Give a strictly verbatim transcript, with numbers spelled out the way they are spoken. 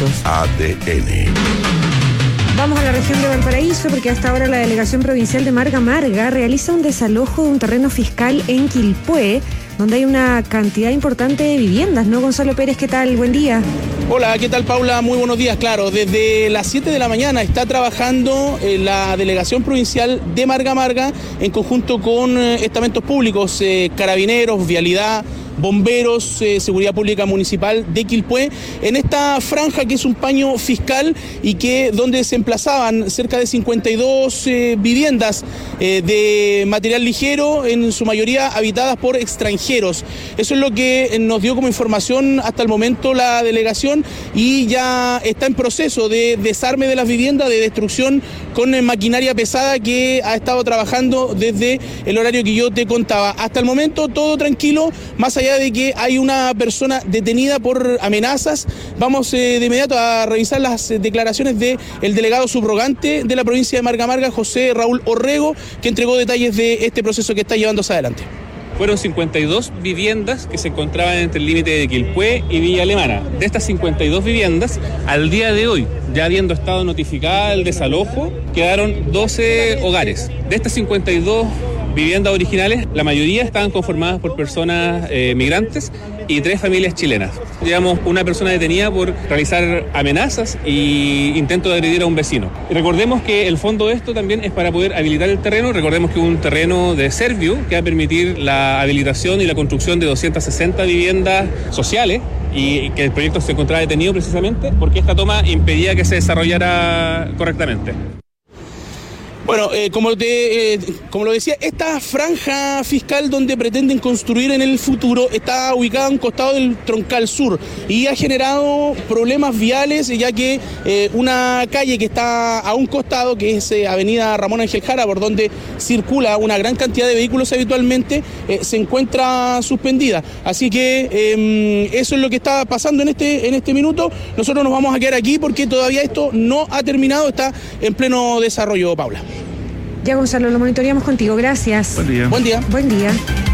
minutos. A D N. Vamos a la región de Valparaíso porque hasta ahora la Delegación Provincial de Marga Marga realiza un desalojo de un terreno fiscal en Quilpué, donde hay una cantidad importante de viviendas, ¿no? Gonzalo Pérez, ¿qué tal? Buen día. Hola, ¿qué tal, Paula? Muy buenos días. Claro, desde las siete de la mañana está trabajando eh, la Delegación Provincial de Marga Marga en conjunto con eh, estamentos públicos, eh, carabineros, vialidad, bomberos, eh, seguridad pública municipal de Quilpué, en esta franja que es un paño fiscal y que donde se emplazaban cerca de cincuenta y dos eh, viviendas eh, de material ligero, en su mayoría habitadas por extranjeros. Eso es lo que nos dio como información hasta el momento la delegación, y ya está en proceso de desarme de las viviendas, de destrucción con eh, maquinaria pesada que ha estado trabajando desde el horario que yo te contaba. Hasta el momento todo tranquilo, más allá de que hay una persona detenida por amenazas. Vamos eh, de inmediato a revisar las eh, declaraciones del delegado subrogante de la provincia de Marga Marga, José Raúl Orrego, que entregó detalles de este proceso que está llevándose adelante. Fueron cincuenta y dos viviendas que se encontraban entre el límite de Quilpué y Villa Alemana. De estas cincuenta y dos viviendas, al día de hoy, ya habiendo estado notificada el desalojo, quedaron doce hogares. De estas cincuenta y dos viviendas originales, la mayoría estaban conformadas por personas eh, migrantes y tres familias chilenas. Llevamos una persona detenida por realizar amenazas y intento de agredir a un vecino. Y recordemos que el fondo de esto también es para poder habilitar el terreno. Recordemos que es un terreno de Servio que va a permitir la habilitación y la construcción de doscientas sesenta viviendas sociales, y que el proyecto se encontraba detenido precisamente porque esta toma impedía que se desarrollara correctamente. Bueno, eh, como, te, eh, como lo decía, esta franja fiscal donde pretenden construir en el futuro está ubicada a un costado del Troncal Sur y ha generado problemas viales, ya que eh, una calle que está a un costado, que es eh, Avenida Ramón Ángel Jara, por donde circula una gran cantidad de vehículos habitualmente, eh, se encuentra suspendida. Así que eh, eso es lo que está pasando en este, en este minuto. Nosotros nos vamos a quedar aquí porque todavía esto no ha terminado, está en pleno desarrollo, Paula. Ya, Gonzalo, lo monitoreamos contigo. Gracias. Buen día. Buen día. Buen día.